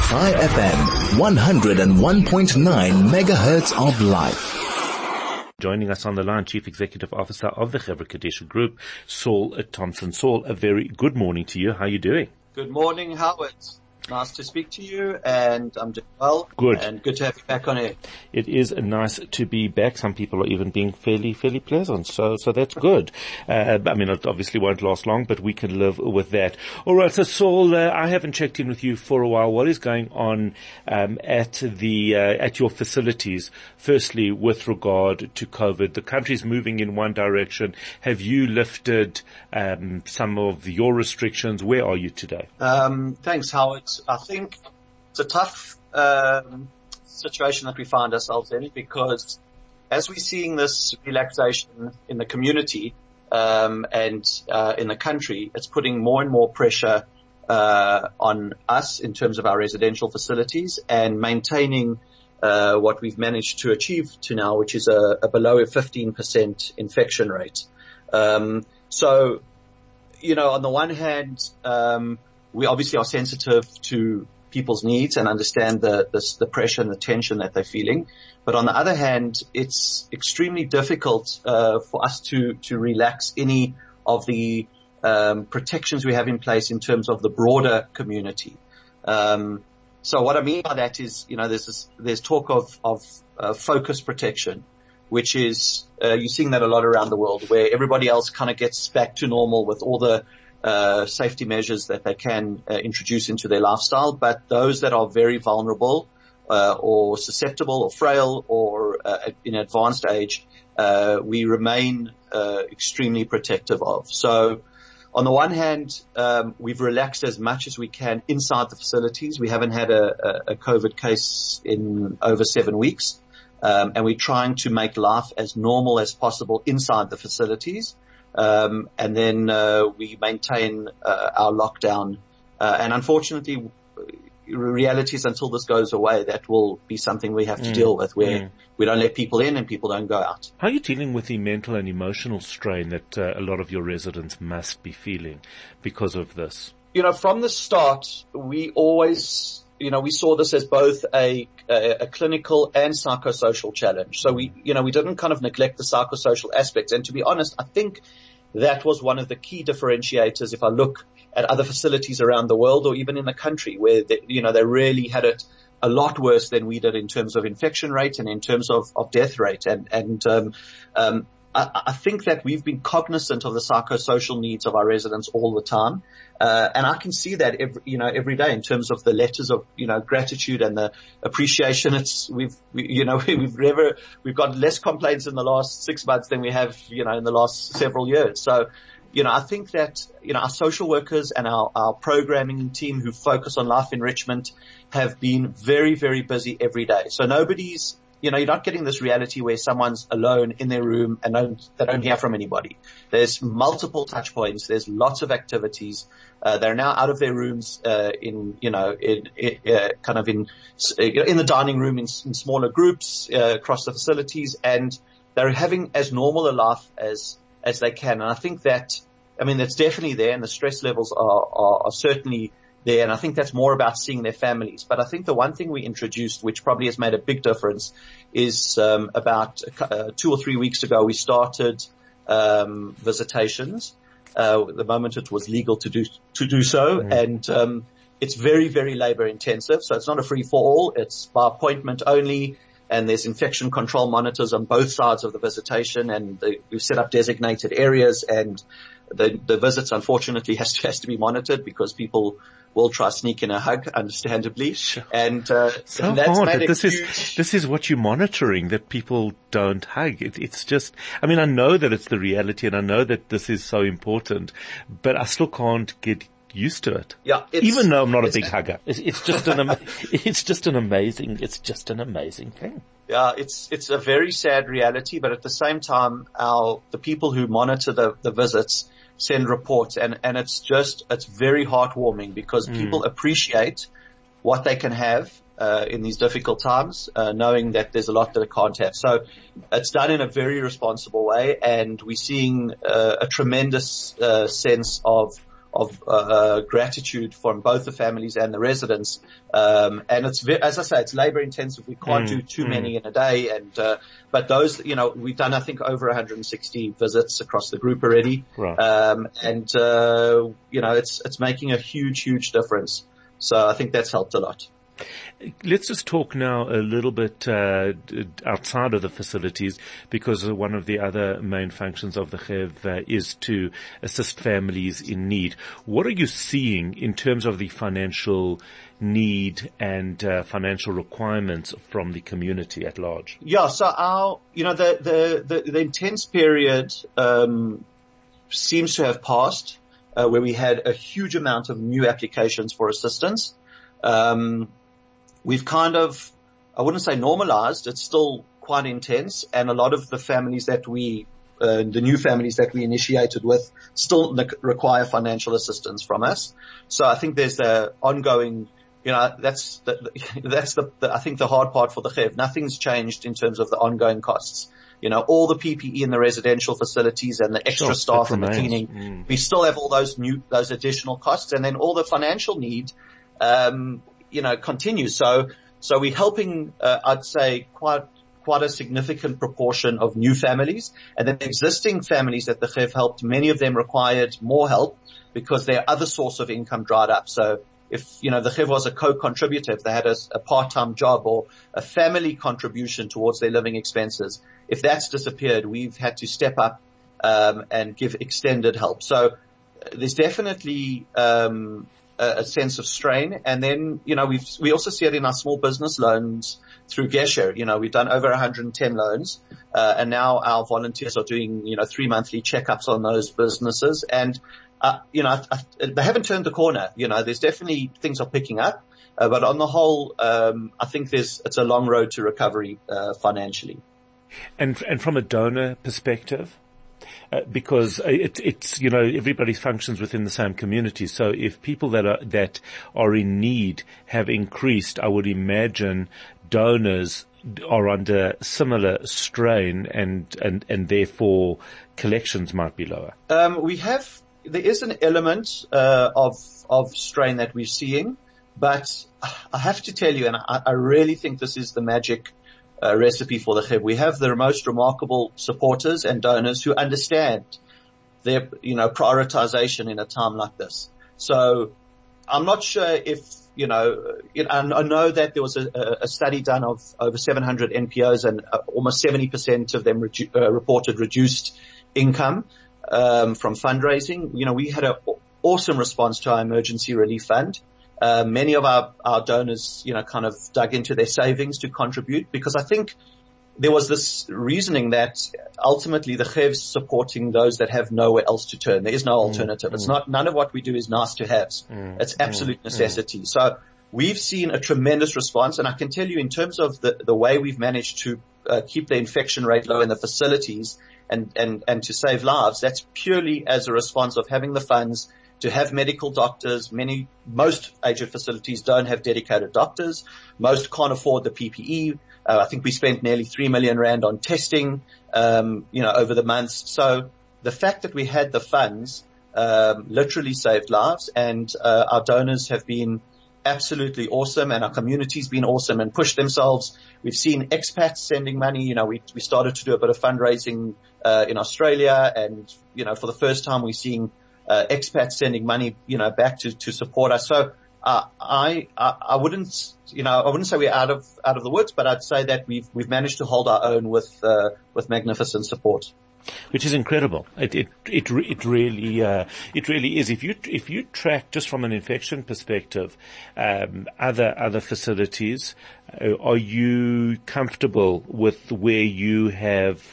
Chai FM, 101.9 megahertz of life. Joining us on the line, Chief Executive Officer of the Chevra Kadisha Group, Saul Thompson. Saul, a very good morning to you. How are you doing? Good morning, Howard. Nice to speak to you, and I'm doing well. Good. And good to have you back on air. It is nice to be back. Some people are even being fairly pleasant. So that's good. It obviously won't last long, but we can live with that. All right. So Saul, I haven't checked in with you for a while. What is going on, at your facilities? Firstly, with regard to COVID, the country's moving in one direction. Have you lifted, some of your restrictions? Where are you today? Thanks, Howard. I think it's a tough situation that we find ourselves in, because as we're seeing this relaxation in the community and in the country, it's putting more and more pressure on us in terms of our residential facilities and maintaining what we've managed to achieve to now, which is a below a 15% infection rate. So, on the one hand, we obviously are sensitive to people's needs and understand the pressure and the tension that they're feeling. But on the other hand, it's extremely difficult for us to relax any of the protections we have in place in terms of the broader community. So what I mean by that is, there's talk of focus protection, which is you're seeing that a lot around the world, where everybody else kind of gets back to normal with all the safety measures that they can introduce into their lifestyle, but those that are very vulnerable or susceptible or frail or in advanced age, we remain extremely protective of. So on the one hand, we've relaxed as much as we can inside the facilities. We haven't had a COVID case in over 7 weeks, and we're trying to make life as normal as possible inside the facilities. And then we maintain our lockdown. And unfortunately, reality is until this goes away, that will be something we have to deal with, where we don't let people in and people don't go out. How are you dealing with the mental and emotional strain that a lot of your residents must be feeling because of this? From the start, we always, we saw this as both a clinical and psychosocial challenge. So we didn't kind of neglect the psychosocial aspects. And to be honest, I think that was one of the key differentiators. If I look at other facilities around the world or even in the country, where they really had it a lot worse than we did in terms of infection rate and in terms of death rate. I think that we've been cognizant of the psychosocial needs of our residents all the time. And I can see that every day in terms of the letters of, gratitude and the appreciation. We've got less complaints in the last 6 months than we have, in the last several years. So, I think that, our social workers and our programming team who focus on life enrichment have been very, very busy every day. So nobody's, you're not getting this reality where someone's alone in their room and they don't hear from anybody. There's multiple touch points. There's lots of activities. They're now out of their rooms, in the dining room in smaller groups, across the facilities, and they're having as normal a life as they can. And I think that, that's definitely there, and the stress levels are certainly there, and I think that's more about seeing their families. But I think the one thing we introduced, which probably has made a big difference, is about 2 or 3 weeks ago we started visitations. The moment it was legal to do so, and it's very, very labor intensive. So it's not a free for all. It's by appointment only, and there's infection control monitors on both sides of the visitation, and we've set up designated areas, and the visits unfortunately has to be monitored because people will try to sneak in a hug, understandably. Sure. And that's hard. made This is what you're monitoring, that people don't hug. It's just, I know that it's the reality, and I know that this is so important, but I still can't get used to it. Yeah, even though I'm not a big hugger. It's just an amazing thing. Yeah, it's a very sad reality, but at the same time, the people who monitor the visits send reports, and it's very heartwarming, because people appreciate what they can have in these difficult times, knowing that there's a lot that they can't have. So it's done in a very responsible way, and we're seeing a tremendous sense of gratitude from both the families and the residents. And it's, as I say, it's labor intensive. We can't do too many in a day. And, but those, we've done, I think, over 160 visits across the group already. Right. It's making a huge difference. So I think that's helped a lot. Let's just talk now a little bit outside of the facilities, because one of the other main functions of the Chev is to assist families in need. What are you seeing in terms of the financial need and financial requirements from the community at large? Yeah, so the intense period seems to have passed, where we had a huge amount of new applications for assistance. We've kind of, I wouldn't say normalized, it's still quite intense, and a lot of the families that the new families that we initiated with still require financial assistance from us. So I think there's the ongoing, that's I think the hard part for the Chev. Nothing's changed in terms of the ongoing costs. All the PPE in the residential facilities and the extra staff and the cleaning, we still have all those additional costs, and then all the financial need, continues. So we're helping, I'd say quite a significant proportion of new families, and then existing families that the Chev helped, many of them required more help because their other source of income dried up. So if, the Chev was a co-contributor, if they had a part-time job or a family contribution towards their living expenses, if that's disappeared, we've had to step up, and give extended help. So there's definitely, a sense of strain. And then, we also see it in our small business loans through Gesher. We've done over 110 loans, and now our volunteers are doing, 3 monthly checkups on those businesses. And, they haven't turned the corner. There's definitely things are picking up, but on the whole, I think it's a long road to recovery, financially. And from a donor perspective? Because it's everybody functions within the same community. So if people that are in need have increased, I would imagine donors are under similar strain, and therefore collections might be lower. There is an element of strain that we're seeing, but I have to tell you, and I really think this is the magic recipe for the Chev. We have the most remarkable supporters and donors who understand their, prioritization in a time like this. So I'm not sure if, I know that there was a study done of over 700 NPOs, and almost 70% of them reported reduced income from fundraising. We had an awesome response to our emergency relief fund. Many of our donors, kind of dug into their savings to contribute, because I think there was this reasoning that ultimately the Chev's supporting those that have nowhere else to turn. There is no alternative. It's not, none of what we do is nice to haves. It's absolute necessity. So we've seen a tremendous response, and I can tell you in terms of the way we've managed to keep the infection rate low in the facilities and to save lives, that's purely as a response of having the funds to have medical doctors. Most aged facilities don't have dedicated doctors. Most can't afford the PPE. I think we spent nearly 3 million rand on testing, over the months. So the fact that we had the funds, literally saved lives, and, our donors have been absolutely awesome, and our community's been awesome and pushed themselves. We've seen expats sending money. We started to do a bit of fundraising, in Australia, and, for the first time we're seeing expats sending money, back to support us. So, I wouldn't say we're out of the woods, but I'd say that we've managed to hold our own with magnificent support. Which is incredible. It really is. If you track just from an infection perspective, other facilities, are you comfortable with where you have,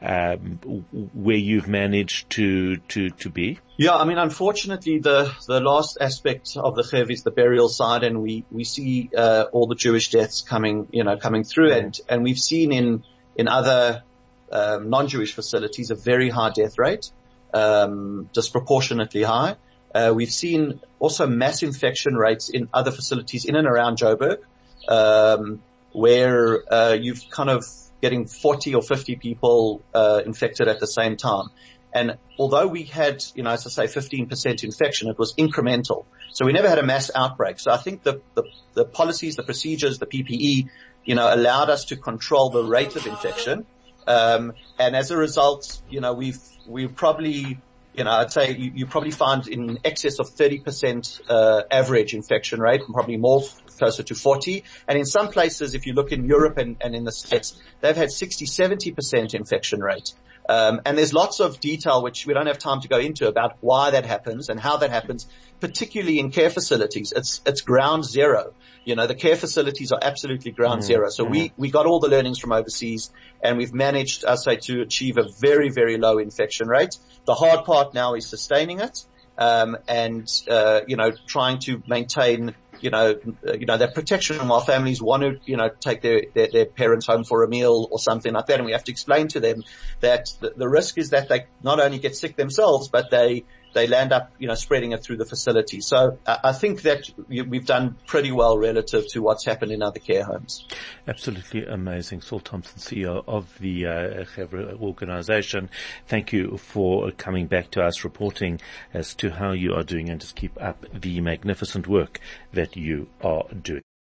where you've managed to be? Yeah, unfortunately, the last aspect of the Chev is the burial side, and we see, all the Jewish deaths coming through, and we've seen in other, non-Jewish facilities a very high death rate, disproportionately high. We've seen also mass infection rates in other facilities in and around Joburg, where, you've kind of getting 40 or 50 people, infected at the same time. And although we had, as I say, 15% infection, it was incremental. So we never had a mass outbreak. So I think the policies, the procedures, the PPE, allowed us to control the rate of infection. And as a result, we've probably, I'd say you probably find in excess of 30% average infection rate, and probably more, closer to 40. And in some places, if you look in Europe and in the States, they've had 60-70% infection rate. And there's lots of detail which we don't have time to go into about why that happens and how that happens, particularly in care facilities. It's ground zero. The care facilities are absolutely ground zero. So we got all the learnings from overseas, and we've managed, I say, to achieve a very, very low infection rate. The hard part now is sustaining it, and trying to maintain, that protection while families want to, take their parents home for a meal or something like that. And we have to explain to them that the risk is that they not only get sick themselves, but they land up, spreading it through the facility. So I think that we've done pretty well relative to what's happened in other care homes. Absolutely amazing. Saul Thompson, CEO of the Chevra organization. Thank you for coming back to us, reporting as to how you are doing, and just keep up the magnificent work that you are doing.